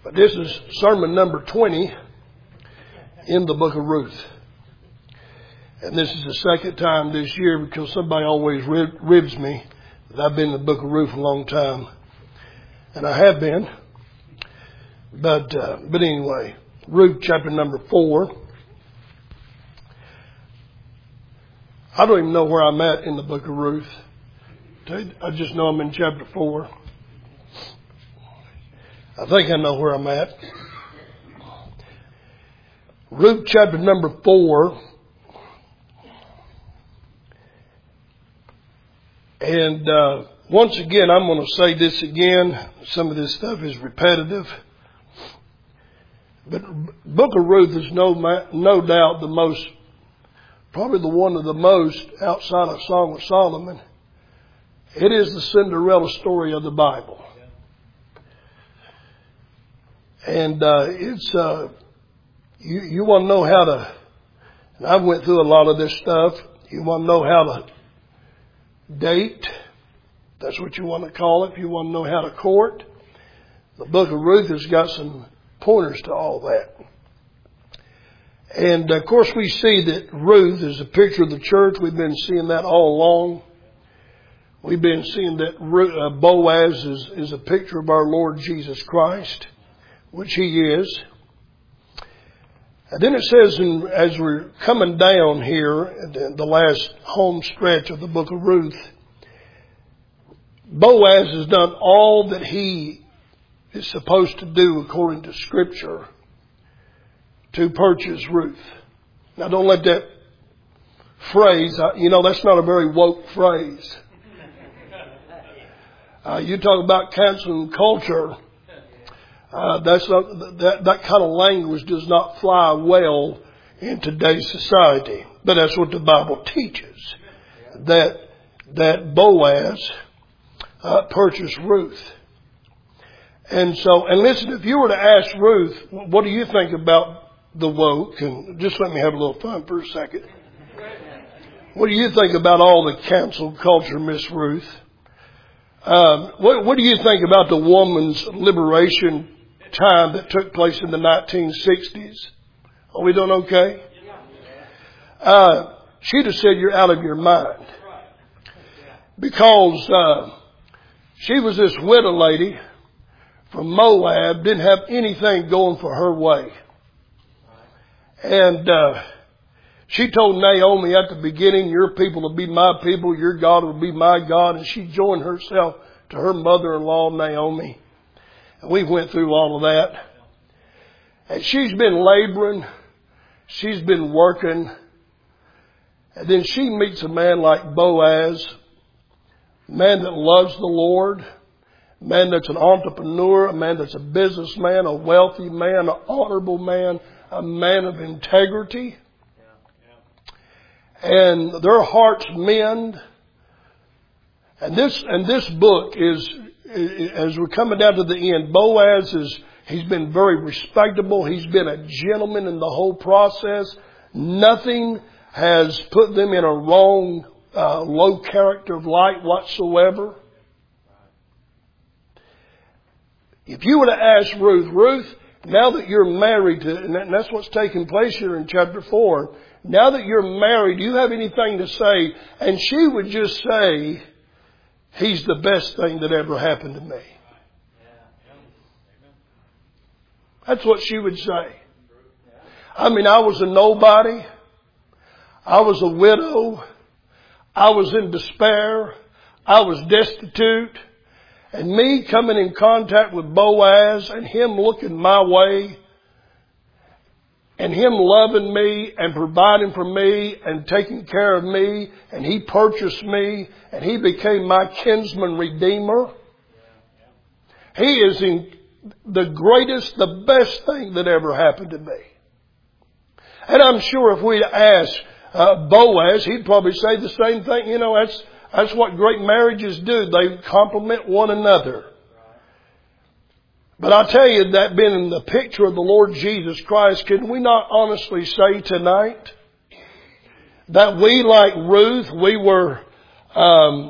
But this is sermon number 20 in the book of Ruth. And this is the second time this year because somebody always ribs me that I've been in the book of Ruth a long time. And I have been. But anyway, Ruth chapter number 4. I don't even know where I'm at in the book of Ruth. I just know I'm in chapter 4. I think I know where I'm at. Ruth chapter number 4. And once again, I'm going to say this again. Some of this stuff is repetitive. But book of Ruth is no doubt the most, probably the one of the most outside of Song of Solomon. It is the Cinderella story of the Bible. And it's you want to know how to, and I went through a lot of this stuff. You want to know how to date. That's what you want to call it. If you want to know how to court. The book of Ruth has got some pointers to all that. And of course we see that Ruth is a picture of the church. We've been seeing that all along. We've been seeing that Boaz is a picture of our Lord Jesus Christ, which he is. And then it says, as we're coming down here, the last home stretch of the book of Ruth, Boaz has done all that he is supposed to do according to Scripture to purchase Ruth. Now don't let that phrase, that's not a very woke phrase. You talk about cancel culture. That kind of language does not fly well in today's society. But that's what the Bible teaches. That Boaz purchased Ruth. And listen, if you were to ask Ruth, what do you think about the woke? And just let me have a little fun for a second. What do you think about all the cancel culture, Miss Ruth? What do you think about the woman's liberation time that took place in the 1960s? Are we doing okay? She'd have said you're out of your mind. Because she was this widow lady from Moab, didn't have anything going for her way. And she told Naomi at the beginning, your people will be my people, your God will be my God. And she joined herself to her mother-in-law, Naomi. And we went through all of that. And she's been laboring. She's been working. And then she meets a man like Boaz, a man that loves the Lord, a man that's an entrepreneur, a man that's a businessman, a wealthy man, an honorable man, a man of integrity. And their hearts mend. And this book is, as we're coming down to the end, Boaz he's been very respectable. He's been a gentleman in the whole process. Nothing has put them in a wrong, low character of light whatsoever. If you were to ask Ruth, now that you're married to, and that's what's taking place here in chapter 4, now that you're married, do you have anything to say? And she would just say, he's the best thing that ever happened to me. That's what she would say. I mean, I was a nobody. I was a widow. I was in despair. I was destitute. And me coming in contact with Boaz and him looking my way and him loving me and providing for me and taking care of me, and he purchased me and he became my kinsman redeemer. He is the greatest, the best thing that ever happened to me. And I'm sure if we ask Boaz, he'd probably say the same thing. That's what great marriages do. They complement one another. But I tell you, that being in the picture of the Lord Jesus Christ, can we not honestly say tonight that we, like Ruth, we were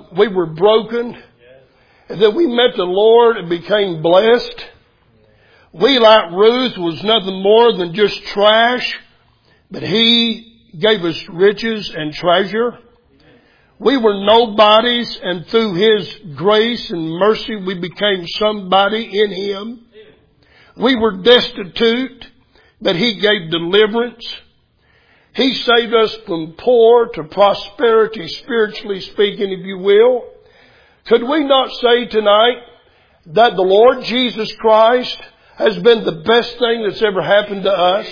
broken, and that we met the Lord and became blessed? We, like Ruth, was nothing more than just trash, but He gave us riches and treasure. We were nobodies, and through His grace and mercy we became somebody in Him. We were destitute, but He gave deliverance. He saved us from poor to prosperity, spiritually speaking, if you will. Could we not say tonight that the Lord Jesus Christ has been the best thing that's ever happened to us?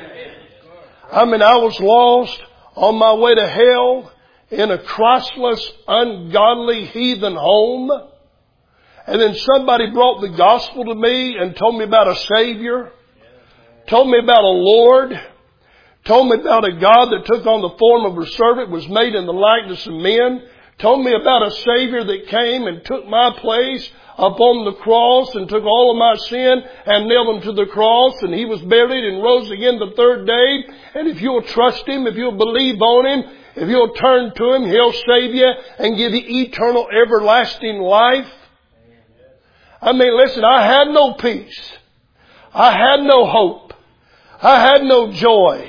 I was lost on my way to hell in a Christless, ungodly, heathen home. And then somebody brought the gospel to me and told me about a Savior, told me about a Lord, told me about a God that took on the form of a servant, was made in the likeness of men, told me about a Savior that came and took my place upon the cross and took all of my sin and nailed Him to the cross, and He was buried and rose again the third day. And if you'll trust Him, if you'll believe on Him, if you'll turn to Him, He'll save you and give you eternal, everlasting life. Listen, I had no peace. I had no hope. I had no joy.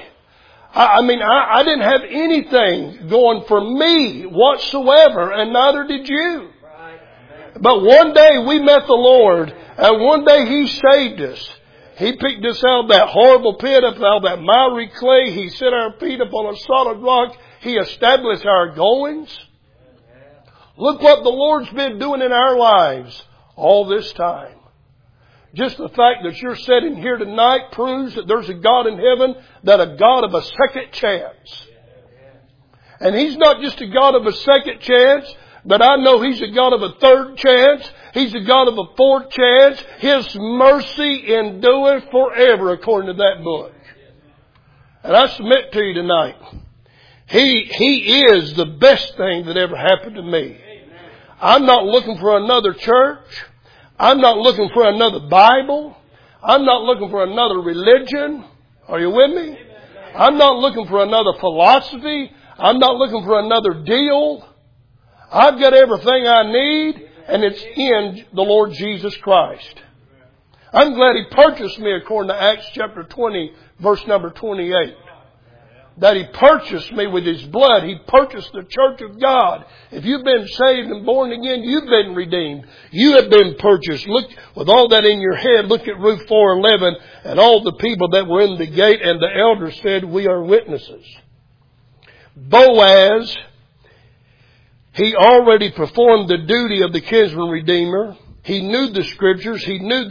I didn't have anything going for me whatsoever, and neither did you. But one day we met the Lord, and one day He saved us. He picked us out of that horrible pit, out of that miry clay. He set our feet upon a solid rock. He established our goings. Look what the Lord's been doing in our lives all this time. Just the fact that you're sitting here tonight proves that there's a God in heaven, that a God of a second chance. And He's not just a God of a second chance, but I know He's a God of a third chance. He's a God of a fourth chance. His mercy endureth forever, according to that book. And I submit to you tonight, He is the best thing that ever happened to me. I'm not looking for another church. I'm not looking for another Bible. I'm not looking for another religion. Are you with me? I'm not looking for another philosophy. I'm not looking for another deal. I've got everything I need, and it's in the Lord Jesus Christ. I'm glad He purchased me according to Acts chapter 20, verse number 28. That He purchased me with His blood. He purchased the church of God. If you've been saved and born again, you've been redeemed. You have been purchased. Look, with all that in your head, look at Ruth 4:11, and all the people that were in the gate, and the elders said, we are witnesses. Boaz, he already performed the duty of the kinsman redeemer. He knew the scriptures. He knew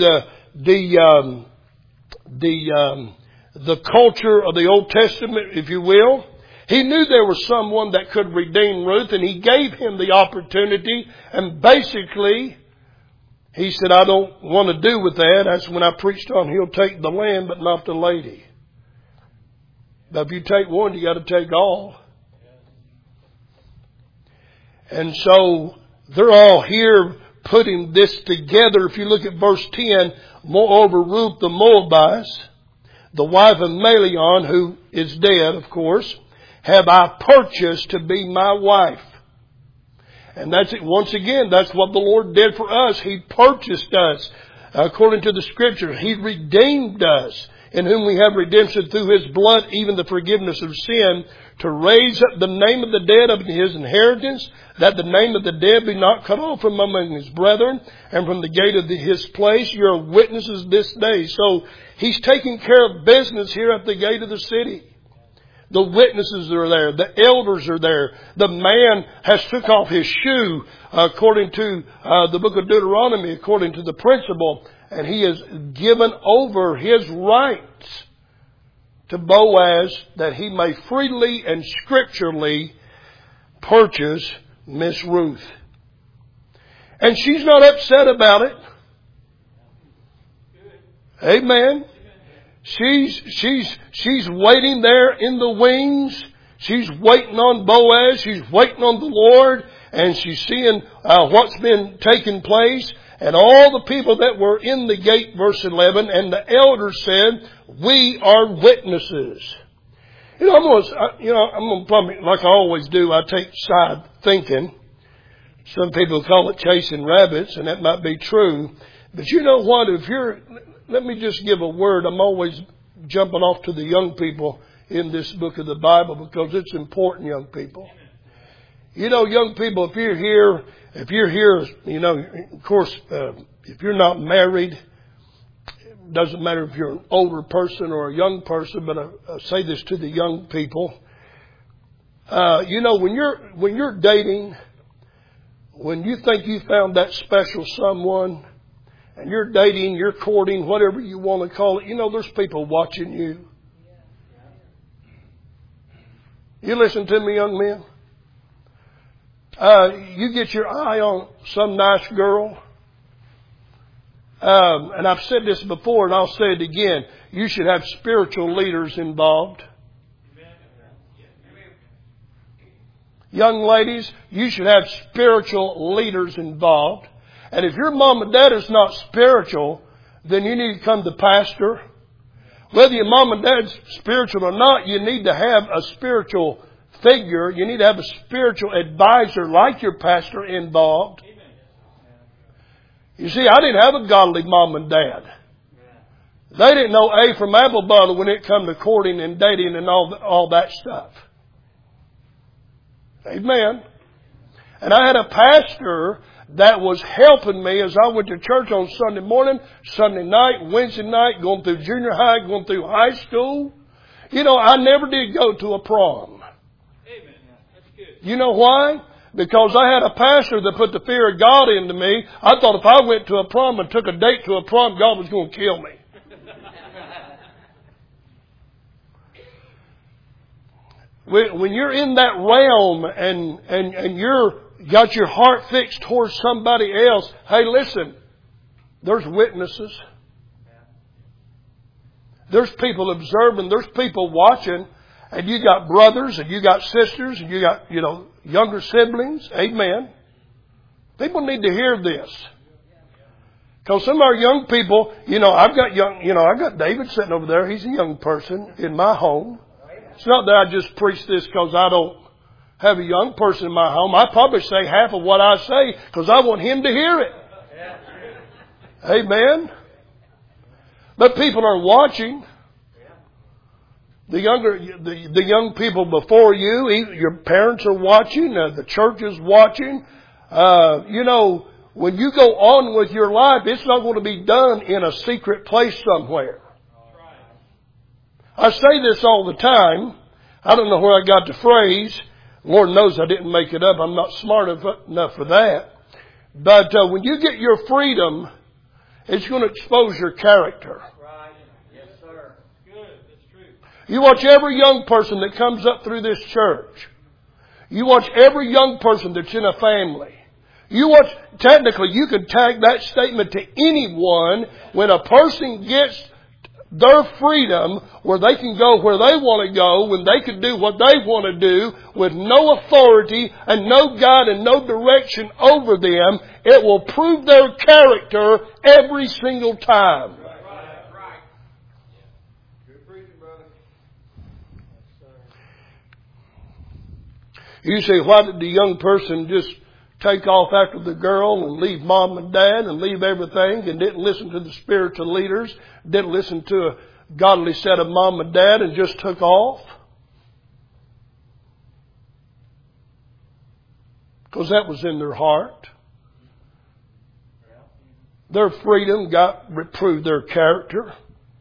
the culture of the Old Testament, if you will. He knew there was someone that could redeem Ruth, and He gave him the opportunity. And basically, he said, I don't want to do with that. That's when I preached on He'll take the land, but not the lady. But if you take one, you got to take all. And so they're all here putting this together. If you look at verse 10, moreover Ruth the Moabitess, the wife of Malion, who is dead, of course, have I purchased to be my wife. And that's it. Once again, that's what the Lord did for us. He purchased us. According to the Scripture, He redeemed us, in whom we have redemption through His blood, even the forgiveness of sin, to raise up the name of the dead of His inheritance, that the name of the dead be not cut off from among His brethren, and from the gate of His place. You're witnesses this day. So He's taking care of business here at the gate of the city. The witnesses are there. The elders are there. The man has took off his shoe, according to the book of Deuteronomy, according to the principle, and he has given over his rights to Boaz, that he may freely and scripturally purchase Miss Ruth. And she's not upset about it. Amen. She's waiting there in the wings. She's waiting on Boaz. She's waiting on the Lord. And she's seeing what's been taking place. And all the people that were in the gate, verse 11, and the elders said, we are witnesses. I'm going to probably, like I always do, I take side thinking. Some people call it chasing rabbits, and that might be true. But you know what? If you're let me just give a word. I'm always jumping off to the young people in this book of the Bible because it's important, young people. You know, young people, if you're here, you know, of course, if you're not married, it doesn't matter if you're an older person or a young person, but I say this to the young people. You know, when you're dating, when you think you found that special someone, and you're dating, you're courting, whatever you want to call it, you know, there's people watching you. You listen to me, young men. You get your eye on some nice girl. And I've said this before and I'll say it again. You should have spiritual leaders involved. Young ladies, you should have spiritual leaders involved. And if your mom and dad is not spiritual, then you need to come to pastor. Whether your mom and dad's spiritual or not, you need to have a spiritual figure. You need to have a spiritual advisor like your pastor involved. You see, I didn't have a godly mom and dad. They didn't know A from apple bottle when it come to courting and dating and all that stuff. Amen. And I had a pastor that was helping me as I went to church on Sunday morning, Sunday night, Wednesday night, going through junior high, going through high school. You know, I never did go to a prom. Amen. That's good. You know why? Because I had a pastor that put the fear of God into me. I thought if I went to a prom and took a date to a prom, God was going to kill me. When you're in that realm and you're got your heart fixed towards somebody else, hey, listen, there's witnesses. There's people observing. There's people watching. And you got brothers and you got sisters and you got, you know, younger siblings. Amen. People need to hear this. Because some of our young people, you know, I've got David sitting over there. He's a young person in my home. It's not that I just preach this because I don't have a young person in my home. I probably say half of what I say because I want him to hear it. Amen. But people are watching. The young people before you, your parents are watching, the church is watching. You know, when you go on with your life, it's not going to be done in a secret place somewhere. I say this all the time. I don't know where I got the phrase. Lord knows I didn't make it up. I'm not smart enough for that. But when you get your freedom, it's going to expose your character. Right. Yes, sir. Good. That's true. You watch every young person that comes up through this church. You watch every young person that's in a family. You watch, technically, you could tag that statement to anyone. When a person gets their freedom, where they can go where they want to go, when they can do what they want to do, with no authority and no guide and no direction over them, it will prove their character every single time. Right. Good preaching, brother. You say, why did the young person just take off after the girl and leave mom and dad and leave everything and didn't listen to the spiritual leaders, didn't listen to a godly set of mom and dad and just took off? Because that was in their heart. Their freedom proved their character.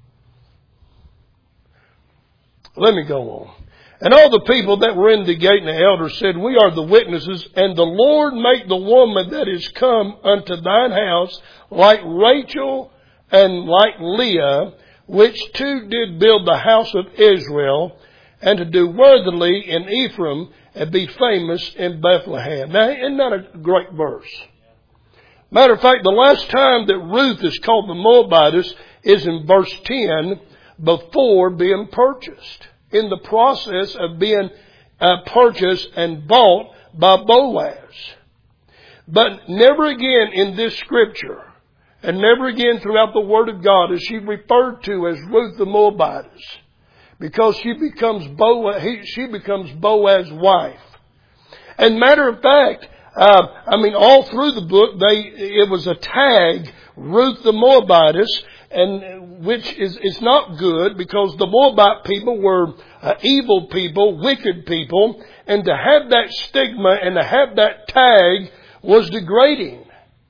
Let me go on. And all the people that were in the gate and the elders said, we are the witnesses, and the Lord make the woman that is come unto thine house like Rachel and like Leah, which two did build the house of Israel, and to do worthily in Ephraim, and be famous in Bethlehem. Now, isn't that a great verse? Matter of fact, the last time that Ruth is called the Moabitess is in verse 10, before being purchased. In the process of being purchased and bought by Boaz. But never again in this scripture, and never again throughout the Word of God, is she referred to as Ruth the Moabitess, because she becomes Boaz's wife. And matter of fact, all through the book, it was a tag Ruth the Moabitess, and which is not good, because the Moabite people were evil people, wicked people, and to have that stigma and to have that tag was degrading.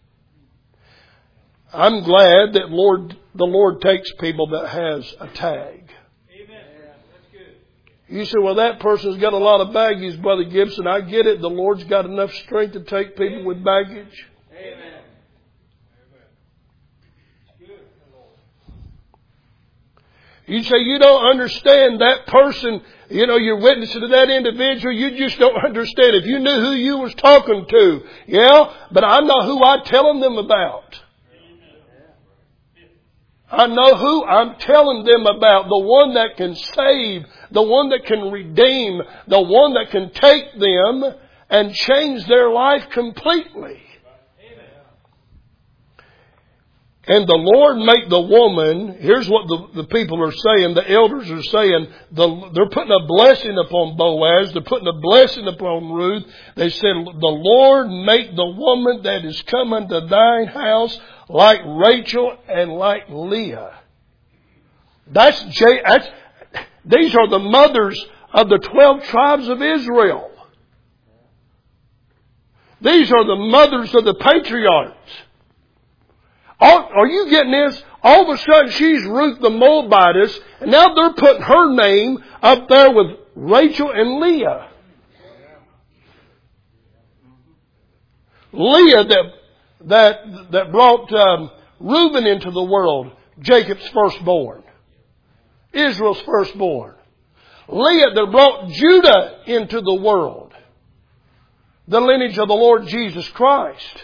I'm glad that the Lord takes people that has a tag. Amen. That's good. You say, well, that person's got a lot of baggage, Brother Gibson. I get it. The Lord's got enough strength to take people with baggage. Amen. You say you don't understand that person. You know, you're witnessing to that individual. You just don't understand. If you knew who you was talking to. Yeah, but I know who I'm telling them about. I know who I'm telling them about. The one that can save. The one that can redeem. The one that can take them and change their life completely. And the Lord make the woman, here's what the people are saying, the elders are saying, they're putting a blessing upon Boaz, they're putting a blessing upon Ruth. They said, the Lord make the woman that is coming to thine house like Rachel and like Leah. These are the mothers of the 12 tribes of Israel. These are the mothers of the patriarchs. Are you getting this? All of a sudden she's Ruth the Moabitess, and now they're putting her name up there with Rachel and Leah. Leah that brought Reuben into the world, Jacob's firstborn, Israel's firstborn. Leah that brought Judah into the world, the lineage of the Lord Jesus Christ.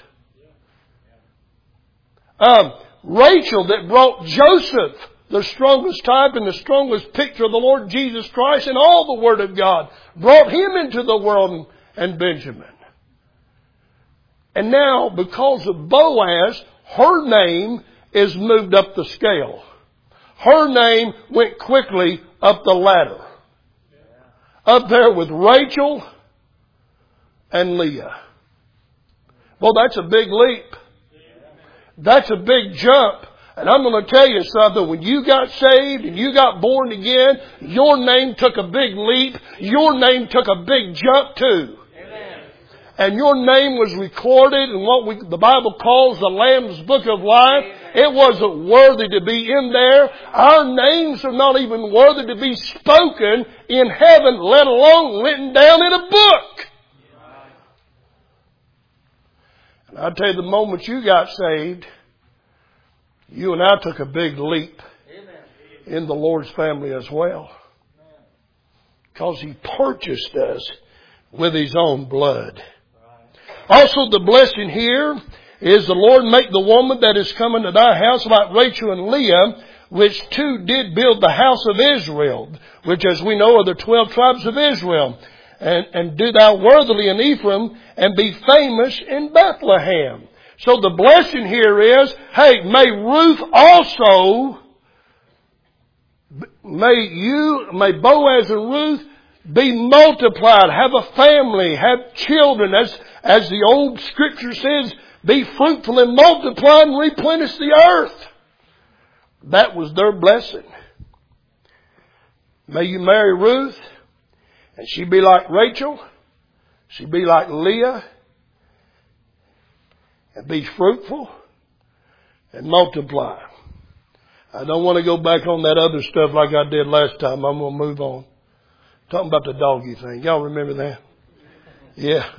Rachel that brought Joseph, the strongest type and the strongest picture of the Lord Jesus Christ and all the Word of God, brought him into the world, and Benjamin. And now, because of Boaz, her name is moved up the scale. Her name went quickly up the ladder. Up there with Rachel and Leah. Well, that's a big leap. That's a big jump. And I'm going to tell you something. When you got saved and you got born again, your name took a big leap. Your name took a big jump too. Amen. And your name was recorded in what the Bible calls the Lamb's Book of Life. Amen. It wasn't worthy to be in there. Our names are not even worthy to be spoken in heaven, let alone written down in a book. I tell you, the moment you got saved, you and I took a big leap in the Lord's family as well. Because He purchased us with His own blood. Also, the blessing here is the Lord make the woman that is coming to thy house like Rachel and Leah, which two did build the house of Israel, which as we know are the 12 tribes of Israel. And do thou worthily in Ephraim, and be famous in Bethlehem. So the blessing here is, hey, may Ruth also, may Boaz and Ruth be multiplied, have a family, have children, as the old scripture says, be fruitful and multiply and replenish the earth. That was their blessing. May you marry Ruth, and she be like Rachel, she be like Leah, and be fruitful and multiply. I don't want to go back on that other stuff like I did last time. I'm going to move on. Talking about the doggy thing. Y'all remember that? Yeah.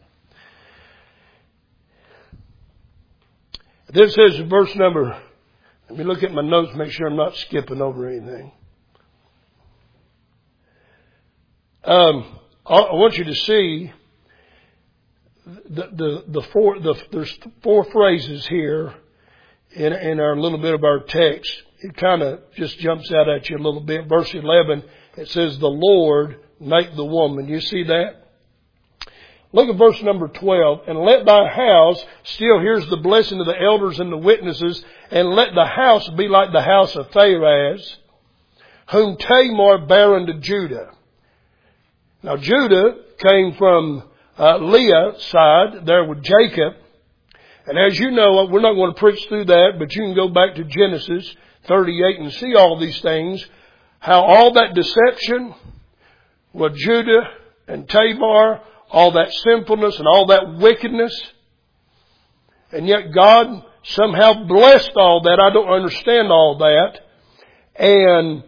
This is verse number, let me look at my notes, make sure I'm not skipping over anything. I want you to see there's four phrases here in our little bit of our text. It kind of just jumps out at you a little bit. Verse 11, it says, the Lord make the woman. You see that? Look at verse number 12. And let thy house, still here's the blessing of the elders and the witnesses, and let the house be like the house of Pharez, whom Tamar bare unto Judah. Now Judah came from Leah's side, there with Jacob. And as you know, we're not going to preach through that, but you can go back to Genesis 38 and see all these things. How all that deception with Judah and Tamar, all that sinfulness and all that wickedness. And yet God somehow blessed all that. I don't understand all that. And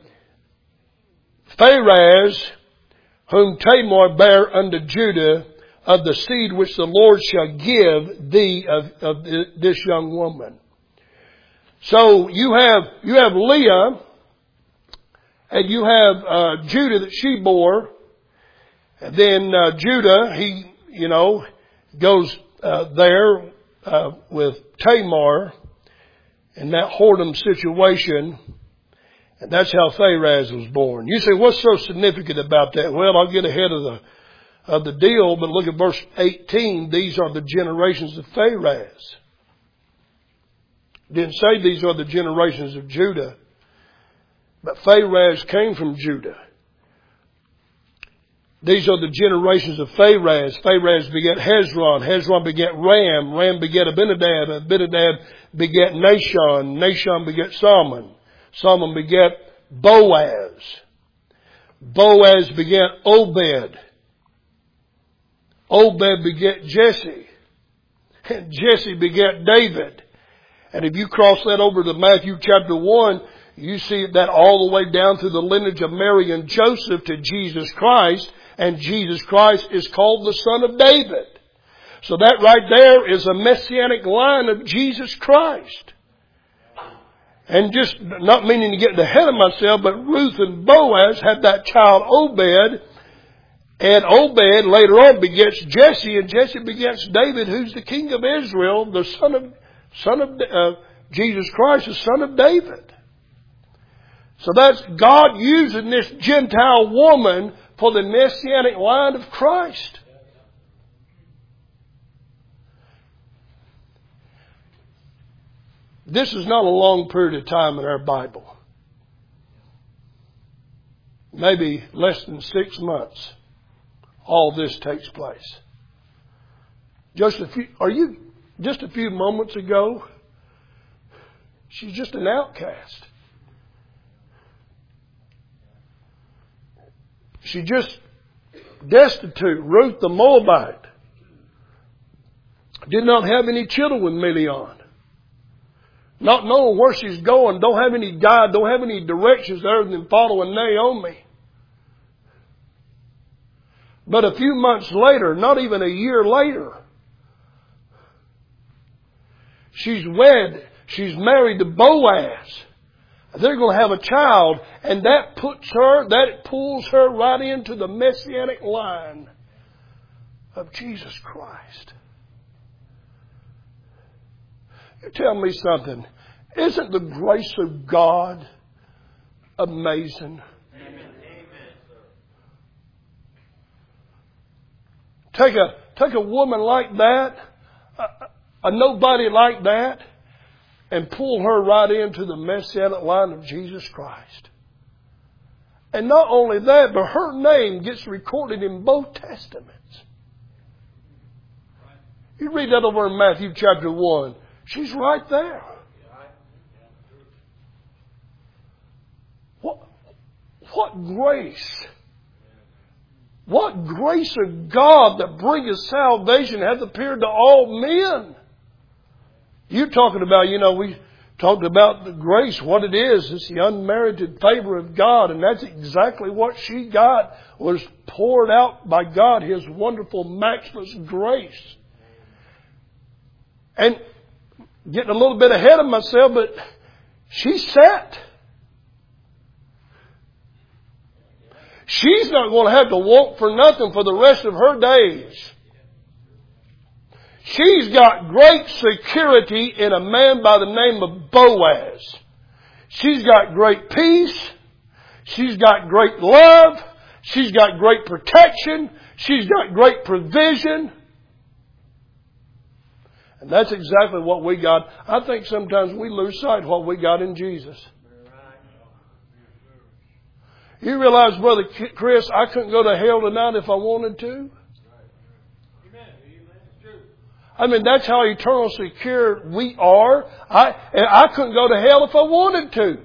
Pharez, whom Tamar bare unto Judah, of the seed which the Lord shall give thee of this young woman. So you have Leah, and you have Judah that she bore. And then Judah, he goes there with Tamar in that whoredom situation. And that's how Pharez was born. You say, what's so significant about that? Well, I'll get ahead of the deal, but look at verse 18. These are the generations of Pharez. Didn't say these are the generations of Judah, but Pharez came from Judah. These are the generations of Pharez. Pharez begat Hezron. Hezron begat Ram. Ram begat Abinadab. Abinadab begat Nahshon. Nahshon begat Salmon. Salmon begat Boaz. Boaz begat Obed. Obed begat Jesse. And Jesse begat David. And if you cross that over to Matthew chapter 1, you see that all the way down through the lineage of Mary and Joseph to Jesus Christ. And Jesus Christ is called the Son of David. So that right there is a messianic line of Jesus Christ. And just not meaning to get ahead of myself, but Ruth and Boaz had that child Obed. And Obed later on begets Jesse, and Jesse begets David, who's the king of Israel, the son of Jesus Christ, the son of David. So that's God using this Gentile woman for the messianic line of Christ. This is not a long period of time in our Bible. Maybe less than 6 months. All this takes place. Just a few moments ago, she's just an outcast. She just destitute. Ruth the Moabite did not have any children with Milion. Not knowing where she's going, don't have any guide, don't have any directions other than following Naomi. But a few months later, not even a year later, she's wed, she's married to Boaz. They're going to have a child, and that pulls her right into the messianic line of Jesus Christ. You tell me something. Isn't the grace of God amazing? Amen. Take a woman like that, a nobody like that, and pull her right into the messianic line of Jesus Christ. And not only that, but her name gets recorded in both Testaments. You read that over in Matthew chapter 1. She's right there. What grace. What grace of God that bringeth salvation hath appeared to all men. You're talking about, we talked about the grace, what it is. It's the unmerited favor of God. And that's exactly what she got, was poured out by God, His wonderful, matchless grace. And getting a little bit ahead of myself, but she's set. She's not going to have to want for nothing for the rest of her days. She's got great security in a man by the name of Boaz. She's got great peace. She's got great love. She's got great protection. She's got great provision. And that's exactly what we got. I think sometimes we lose sight of what we got in Jesus. You realize, Brother Chris, I couldn't go to hell tonight if I wanted to. I mean, that's how eternal secure we are. I couldn't go to hell if I wanted to.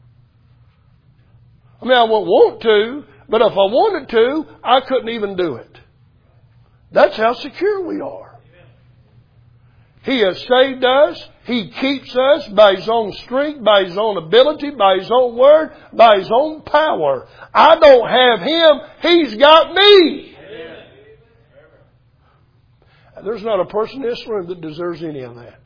I mean, I won't want to, but if I wanted to, I couldn't even do it. That's how secure we are. He has saved us. He keeps us by His own strength, by His own ability, by His own word, by His own power. I don't have Him. He's got me. And there's not a person in this room that deserves any of that.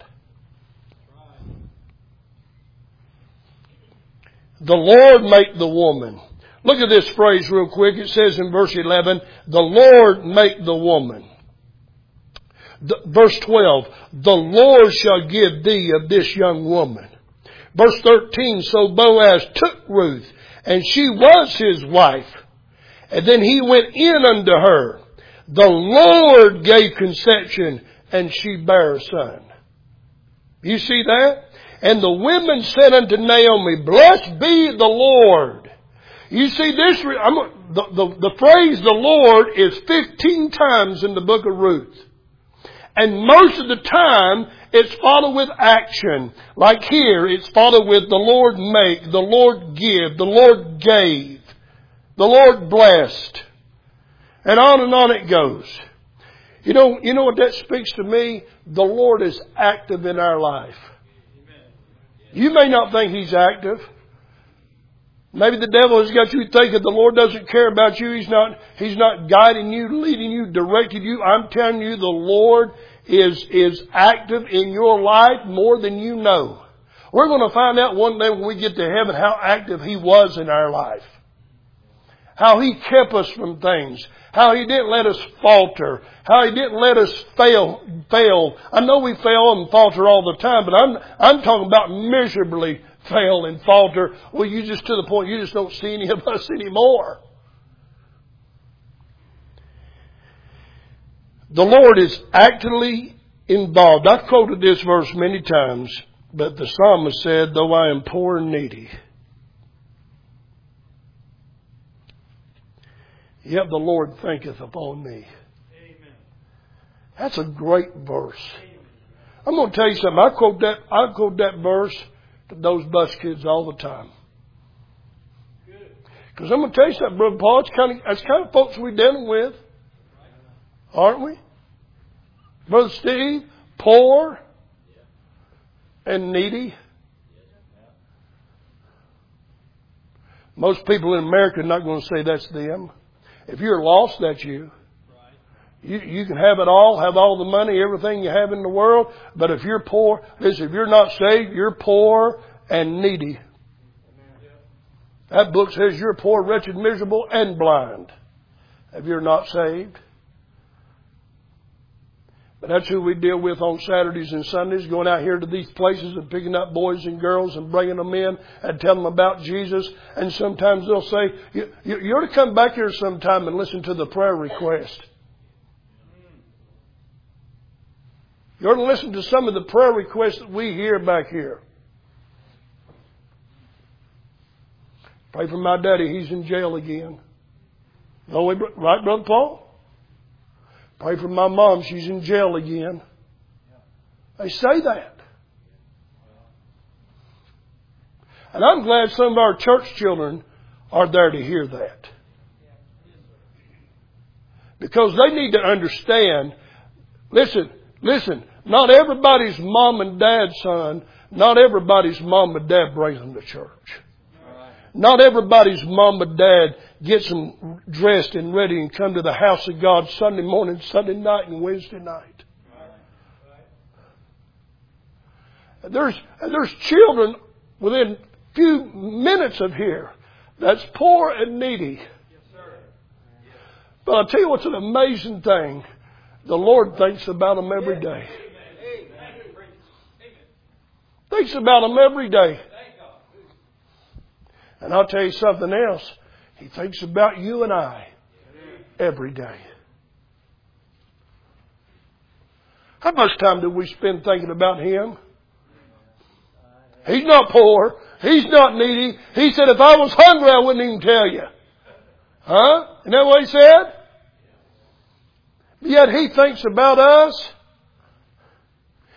The Lord make the woman. Look at this phrase real quick. It says in verse 11, the Lord make the woman. Verse 12, the Lord shall give thee of this young woman. Verse 13, so Boaz took Ruth, and she was his wife. And then he went in unto her. The Lord gave conception, and she bare a son. You see that? And the women said unto Naomi, blessed be the Lord. You see this, the phrase the Lord is 15 times in the book of Ruth. And most of the time, it's followed with action. Like here, it's followed with the Lord make, the Lord give, the Lord gave, the Lord blessed. And on it goes. You know what that speaks to me? The Lord is active in our life. You may not think He's active. Maybe the devil has got you thinking the Lord doesn't care about you. He's not guiding you, leading you, directing you. I'm telling you, the Lord is active in your life more than you know. We're going to find out one day when we get to heaven how active He was in our life. How He kept us from things. How He didn't let us falter. How He didn't let us fail. I know we fail and falter all the time, but I'm talking about miserably fail and falter. Well, you just to the point you just don't see any of us anymore. The Lord is actively involved. I've quoted this verse many times, but the psalmist said, though I am poor and needy, yet the Lord thinketh upon me. Amen. That's a great verse. Amen. I'm going to tell you something. I quote that verse to those bus kids all the time. Because I'm going to tell you something, Brother Paul. That's kind of folks we're dealing with. Aren't we? Brother Steve, poor and needy. Most people in America are not going to say that's them. If you're lost, that's you. You can have it all, have all the money, everything you have in the world. But if you're poor, listen, if you're not saved, you're poor and needy. That book says you're poor, wretched, miserable, and blind if you're not saved. But that's who we deal with on Saturdays and Sundays, going out here to these places and picking up boys and girls and bringing them in and telling them about Jesus. And sometimes they'll say, you ought to come back here sometime and listen to the prayer request. You ought to listen to some of the prayer requests that we hear back here. Pray for my daddy. He's in jail again. No, right, Brother Paul? Pray for my mom. She's in jail again. They say that. And I'm glad some of our church children are there to hear that. Because they need to understand, listen, not everybody's mom and dad's son, not everybody's mom and dad brings them to church. Not everybody's mom and dad gets them dressed and ready and come to the house of God Sunday morning, Sunday night, and Wednesday night. And there's children within a few minutes of here that's poor and needy. But I'll tell you what's an amazing thing. The Lord thinks about them every day. Thinks about them every day. And I'll tell you something else. He thinks about you and I every day. How much time do we spend thinking about Him? He's not poor. He's not needy. He said, if I was hungry, I wouldn't even tell you. Huh? Isn't that what He said? Yet He thinks about us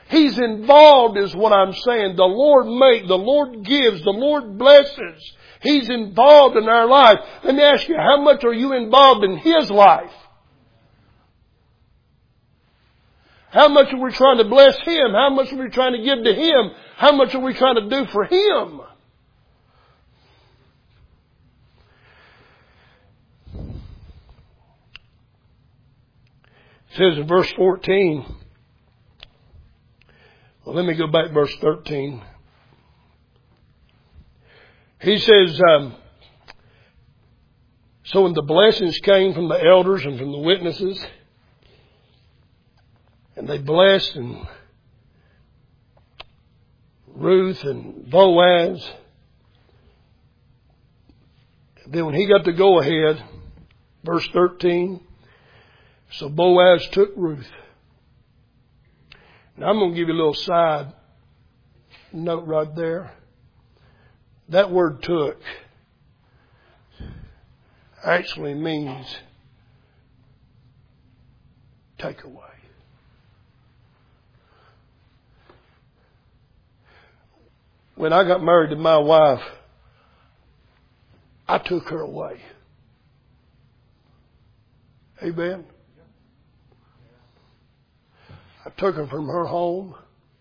He's involved is what I'm saying. The Lord makes, the Lord gives, the Lord blesses. He's involved in our life. Let me ask you, how much are you involved in His life? How much are we trying to bless Him? How much are we trying to give to Him? How much are we trying to do for Him? It says in verse 14, well, let me go back to verse 13. He says, so when the blessings came from the elders and from the witnesses, and they blessed and Ruth and Boaz, then when he got to go ahead, verse 13, so Boaz took Ruth. Now I'm going to give you a little side note right there. That word took actually means take away. When I got married to my wife, I took her away. Amen. I took her from her home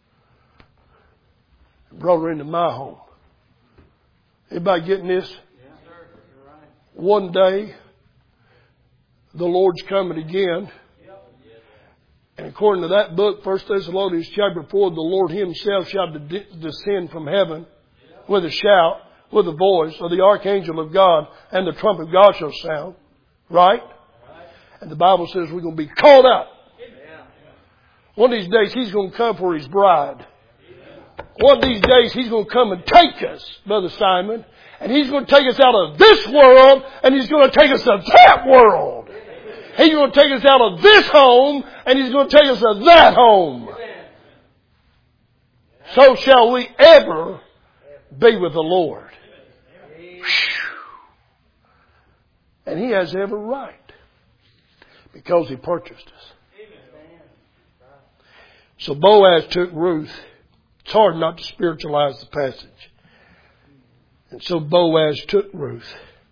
and brought her into my home. Everybody getting this? Yes, sir. You're right. One day, the Lord's coming again. And according to that book, 1 Thessalonians chapter 4, the Lord Himself shall descend from heaven with a shout, with the voice of the archangel of God, and the trumpet of God shall sound. Right? And the Bible says we're going to be caught up. One of these days He's going to come for His bride. One of these days He's going to come and take us, Brother Simon. And He's going to take us out of this world, and He's going to take us to that world. He's going to take us out of this home, and He's going to take us to that home. So shall we ever be with the Lord. And He has every right, because He purchased us. So Boaz took Ruth. It's hard not to spiritualize the passage. And so Boaz took Ruth.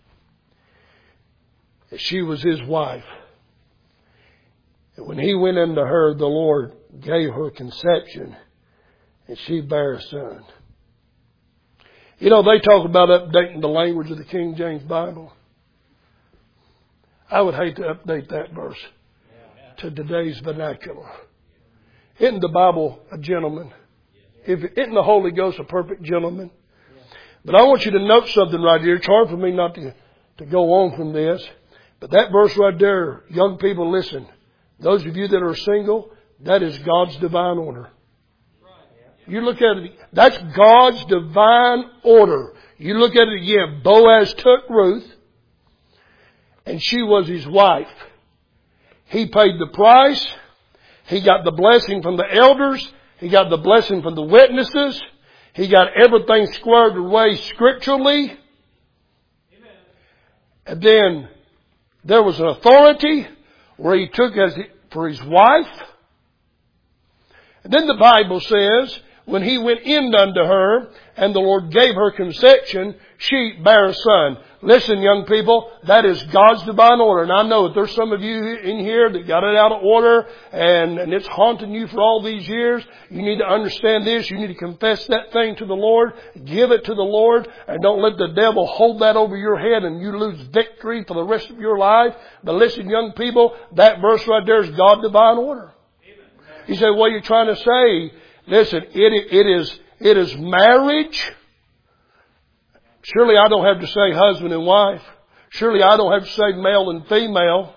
She was his wife. And when he went into her, the Lord gave her conception, and she bare a son. You know, they talk about updating the language of the King James Bible. I would hate to update that verse to today's vernacular. Isn't the Bible a gentleman? Isn't the Holy Ghost a perfect gentleman? But I want you to note something right here. It's hard for me not to go on from this. But that verse right there, young people, listen. Those of you that are single, that is God's divine order. You look at it, that's God's divine order. You look at it again. Boaz took Ruth, and she was his wife. He paid the price. He got the blessing from the elders. He got the blessing from the witnesses. He got everything squared away scripturally. Amen. And then there was an authority where he took for his wife. And then the Bible says, when he went in unto her, and the Lord gave her conception, she bare a son. Listen, young people, that is God's divine order. And I know that there's some of you in here that got it out of order, and it's haunting you for all these years. You need to understand this. You need to confess that thing to the Lord. Give it to the Lord, and don't let the devil hold that over your head and you lose victory for the rest of your life. But listen, young people, that verse right there is God's divine order. You say, what are you trying to say? Listen, it is marriage. Surely I don't have to say husband and wife. Surely I don't have to say male and female.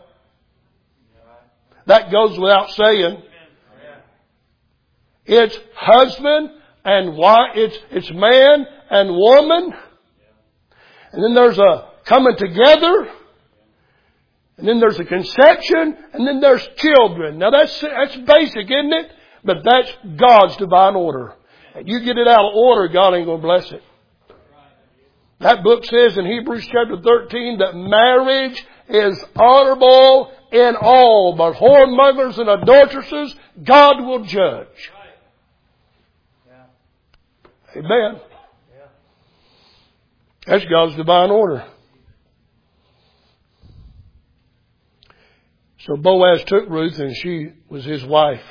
That goes without saying. It's husband and wife. It's man and woman. And then there's a coming together. And then there's a conception. And then there's children. Now that's basic, isn't it? But that's God's divine order. And you get it out of order, God ain't going to bless it. That book says in Hebrews chapter 13 that marriage is honorable in all, but whoremongers and adulteresses, God will judge. Amen. That's God's divine order. So Boaz took Ruth, and she was his wife.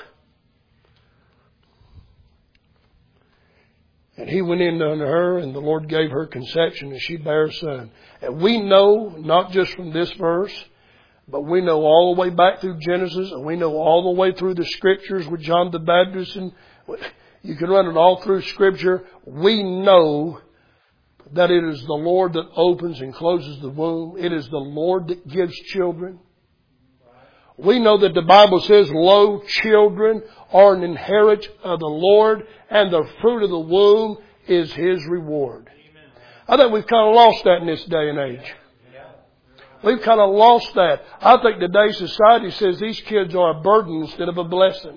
And he went in unto her, and the Lord gave her conception, and she bare a son. And we know, not just from this verse, but we know all the way back through Genesis, and we know all the way through the Scriptures with John the Baptist, and you can run it all through Scripture. We know that it is the Lord that opens and closes the womb. It is the Lord that gives children. We know that the Bible says, lo, children are an inheritance of the Lord, and the fruit of the womb is His reward. I think we've kind of lost that in this day and age. We've kind of lost that. I think today's society says these kids are a burden instead of a blessing.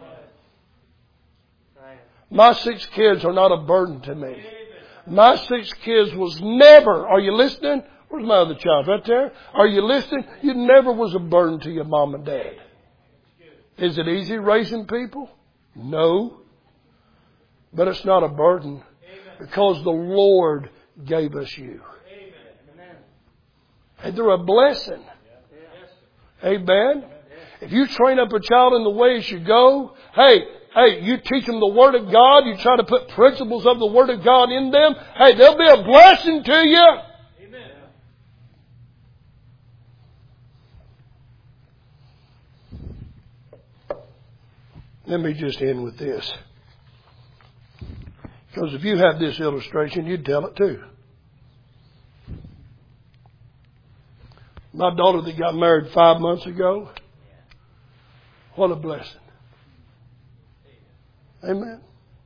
My 6 kids are not a burden to me. My 6 kids was never, are you listening? Where's my other child? Right there? Are you listening? You never was a burden to your mom and dad. Is it easy raising people? No. But it's not a burden. Because the Lord gave us you. And they're a blessing. Amen. If you train up a child in the way it should go, hey, you teach them the Word of God, you try to put principles of the Word of God in them, hey, they'll be a blessing to you. Let me just end with this. Because if you had this illustration, you'd tell it too. My daughter that got married 5 months ago, what a blessing. Amen.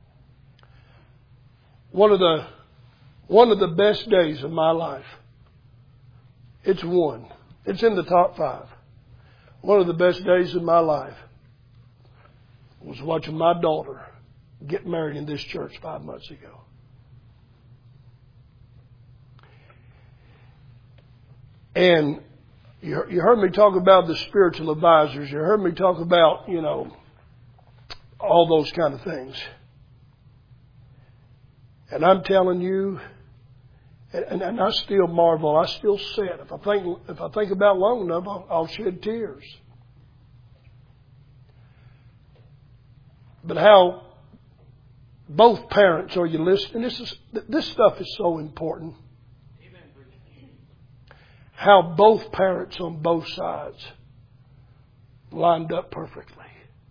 One of the best days of my life. It's in the top 5. One of the best days of my life was watching my daughter get married in this church 5 months ago. And you heard me talk about the spiritual advisors. You heard me talk about, all those kind of things. And I'm telling you, and I still marvel. I still sit. If I think about it long enough, I'll shed tears. But how both parents, are you listening? This stuff is so important. How both parents on both sides lined up perfectly.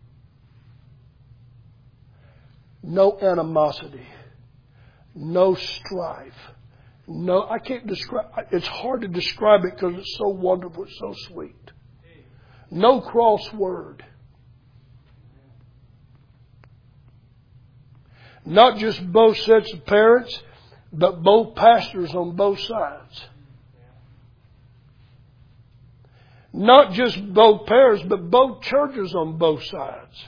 No animosity. No strife. No, I can't describe. It's hard to describe it because it's so wonderful, it's so sweet. No crossword. Not just both sets of parents, but both pastors on both sides. Not just both parents, but both churches on both sides.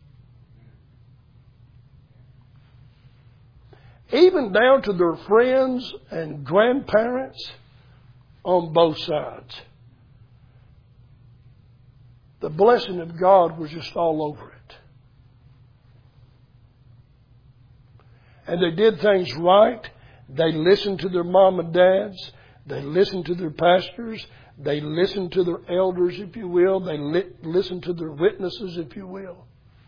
Even down to their friends and grandparents on both sides. The blessing of God was just all over it. And they did things right. They listened to their mom and dads. They listened to their pastors. They listened to their elders, if you will. They listened to their witnesses, if you will.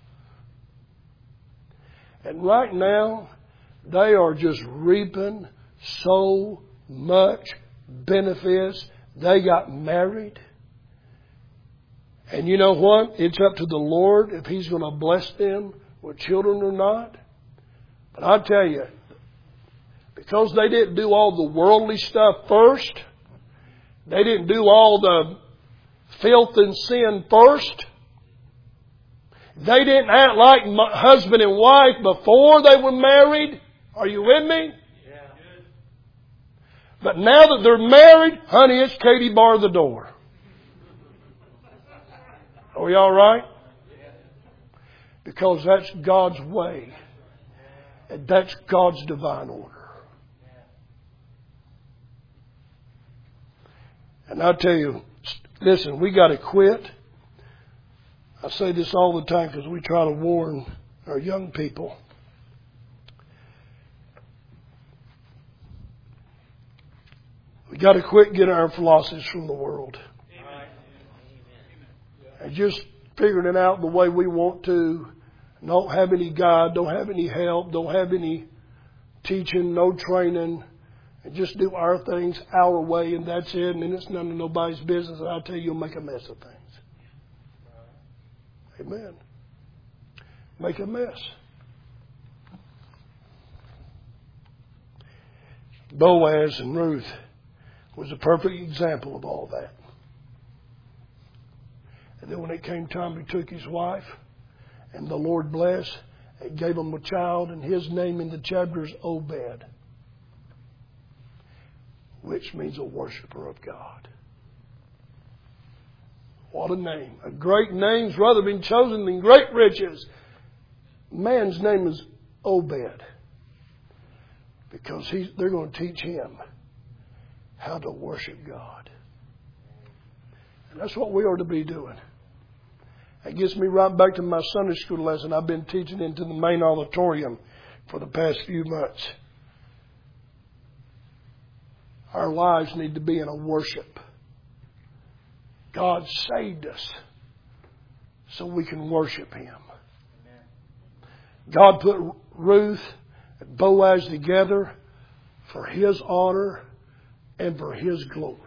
And right now, they are just reaping so much benefits. They got married. And you know what? It's up to the Lord if He's going to bless them with children or not. But I tell you, because they didn't do all the worldly stuff first, they didn't do all the filth and sin first, they didn't act like husband and wife before they were married. Are you with me? Yeah. But now that they're married, honey, it's Katie bar the door. Are we all right? Because that's God's way. And that's God's divine order. And I tell you, listen, we got to quit. I say this all the time because we try to warn our young people. got to quit getting our philosophies from the world. And just figuring it out the way we want to. Don't have any guide, don't have any help, don't have any teaching, no training. And just do our things our way, and that's it. And then it's none of nobody's business. And I tell you, you'll make a mess of things. Amen. Make a mess. Boaz and Ruth was a perfect example of all that. And then when it came time, he took his wife, and the Lord blessed, and gave him a child, and his name in the chapter is Obed, which means a worshiper of God. What a name. A great name's rather been chosen than great riches. Man's name is Obed, because they're going to teach him how to worship God. And that's what we are to be doing. That gets me right back to my Sunday school lesson I've been teaching into the main auditorium for the past few months. Our lives need to be in a worship. God saved us so we can worship Him. God put Ruth and Boaz together for His honor and for His glory.